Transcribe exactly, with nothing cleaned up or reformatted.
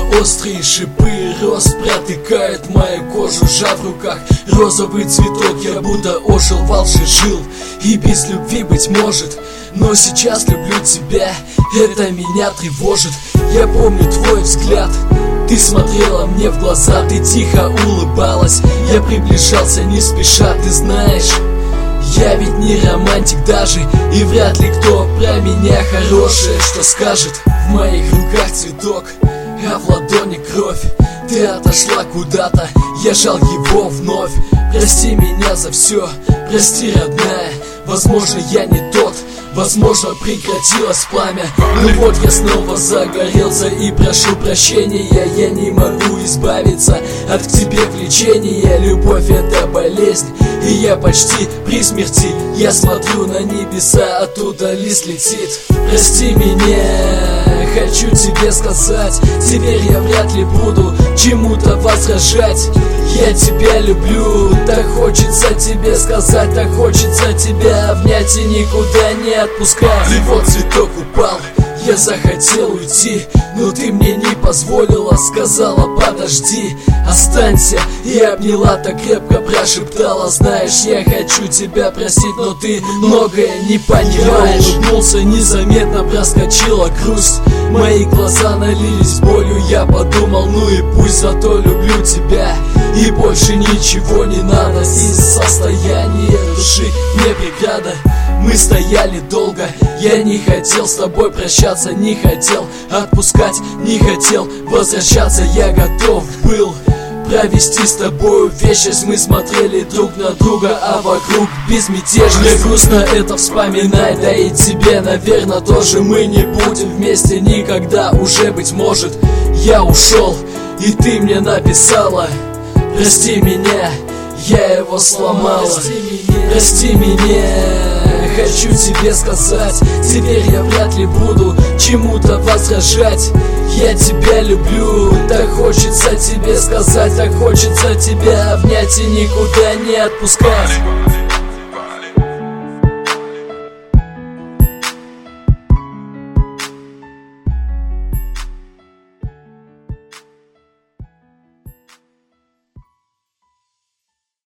острые шипы роз протыкают мою кожу, сжав в руках розовый цветок. Я будто ожил, волши жил, и без любви, быть может. Но сейчас люблю тебя, это меня тревожит. Я помню твой взгляд, ты смотрела мне в глаза, ты тихо улыбалась. Я приближался не спеша, ты знаешь, я ведь не романтик даже, и вряд ли кто про меня хорошее что скажет. В моих руках цветок, а в ладони кровь. Ты отошла куда-то, я жал его вновь. Прости меня за все, прости, родная. Возможно, я не тот, возможно, прекратилось пламя. Ну вот я снова загорелся и прошу прощения. Я не могу избавиться от к тебе влечения. Любовь — это болезнь, и я почти при смерти. Я смотрю на небеса, оттуда лист летит. Прости меня, хочу тебе сказать, теперь я вряд ли буду чему-то возражать. Я тебя люблю, так хочется тебе сказать, так хочется тебя обнять и никуда не отпускать. И вот цветок упал, я захотел уйти, но ты мне не позволила, сказала подожди, останься. И обняла так крепко, прошептала, знаешь, я хочу тебя простить, но ты многое не понимаешь. Я улыбнулся, незаметно проскочила грусть, мои глаза налились болью. Я подумал, ну и пусть, зато люблю тебя, и больше ничего не надо. Из состояния души не преграда. Мы стояли долго, я не хотел с тобой прощаться, не хотел отпускать, не хотел возвращаться. Я готов был провести с тобою вечность. Мы смотрели друг на друга, а вокруг безмятежность. Мне грустно это вспоминать, да и тебе, наверное, тоже. Мы не будем вместе никогда уже, быть может. Я ушел, и ты мне написала: прости меня, я его сломала. Прости меня, хочу тебе сказать, теперь я вряд ли буду чему-то возражать. Я тебя люблю, так хочется тебе сказать, так хочется тебя обнять и никуда не отпускать.